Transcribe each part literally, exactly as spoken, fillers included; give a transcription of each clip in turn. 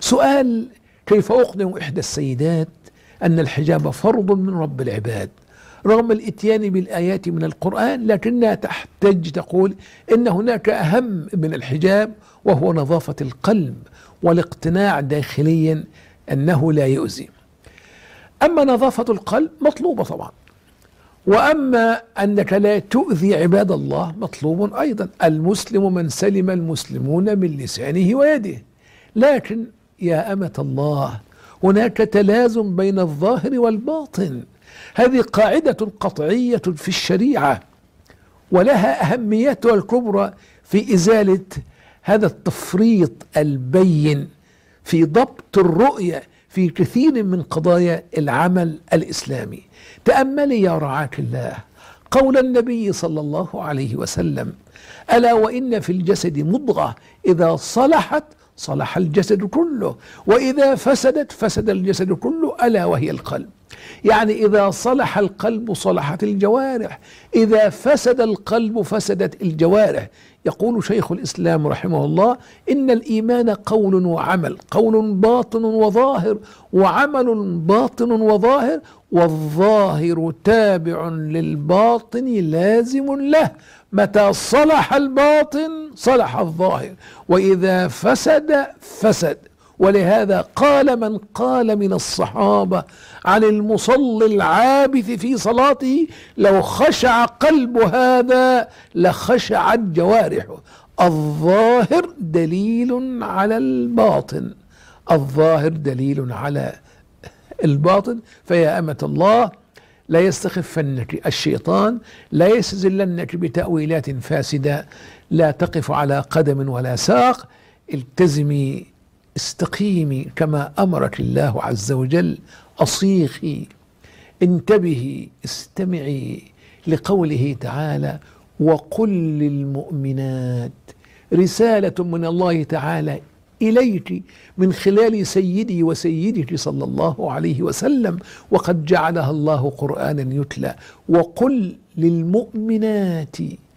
سؤال: كيف أقنع إحدى السيدات أن الحجاب فرض من رب العباد رغم الإتيان بالآيات من القرآن، لكنها تحتج تقول إن هناك أهم من الحجاب وهو نظافة القلب والاقتناع داخليا أنه لا يؤذي. أما نظافة القلب مطلوبة طبعا، وأما أنك لا تؤذي عباد الله مطلوب أيضا. المسلم من سلم المسلمون من لسانه ويده. لكن يا أمة الله، هناك تلازم بين الظاهر والباطن. هذه قاعدة قطعية في الشريعة، ولها أهميتها الكبرى في إزالة هذا التفريط البين في ضبط الرؤية في كثير من قضايا العمل الإسلامي. تأملي يا رعاك الله قول النبي صلى الله عليه وسلم: ألا وإن في الجسد مضغة إذا صلحت صلح الجسد كله، وإذا فسدت فسد الجسد كله، ألا وهي القلب. يعني إذا صلح القلب صلحت الجوارح، إذا فسد القلب فسدت الجوارح. يقول شيخ الإسلام رحمه الله: إن الإيمان قول وعمل، قول باطن وظاهر، وعمل باطن وظاهر، والظاهر تابع للباطن لازم له. متى صلح الباطن صلح الظاهر، وإذا فسد فسد. ولهذا قال من قال من الصحابة عن المصلي العابث في صلاته: لو خشع قلب هذا لخشعت جوارحه. الظاهر دليل على الباطن، الظاهر دليل على الباطن. فيا أمة الله، لا يستخفنك الشيطان، لا يستزلنك بتأويلات فاسدة، لا تقف على قدم ولا ساق. التزمي، استقيمي كما أمرك الله عز وجل، أصيخي، انتبهي، استمعي لقوله تعالى: وقل للمؤمنات. رسالة من الله تعالى إليك من خلال سيدي وسيدك صلى الله عليه وسلم، وقد جعلها الله قرآنا يتلى. وقل للمؤمنات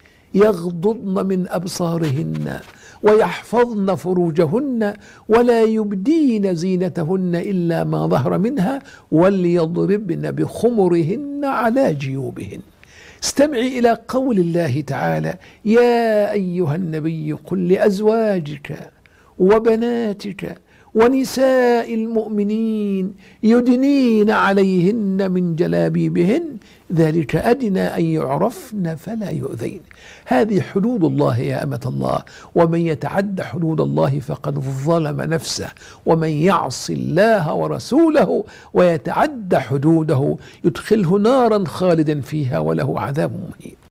يغضضن من أبصارهن ويحفظن فروجهن ولا يبدين زينتهن إلا ما ظهر منها وليضربن بخمرهن على جيوبهن. استمعي إلى قول الله تعالى: يا أيها النبي قل لأزواجك وبناتك ونساء المؤمنين يدنين عليهن من جلابيبهن ذلك أدنى أن يعرفن فلا يؤذين. هذه حدود الله يا أمة الله، ومن يتعد حدود الله فقد ظلم نفسه، ومن يعص الله ورسوله ويتعد حدوده يدخله نارا خالدا فيها وله عذاب مهين.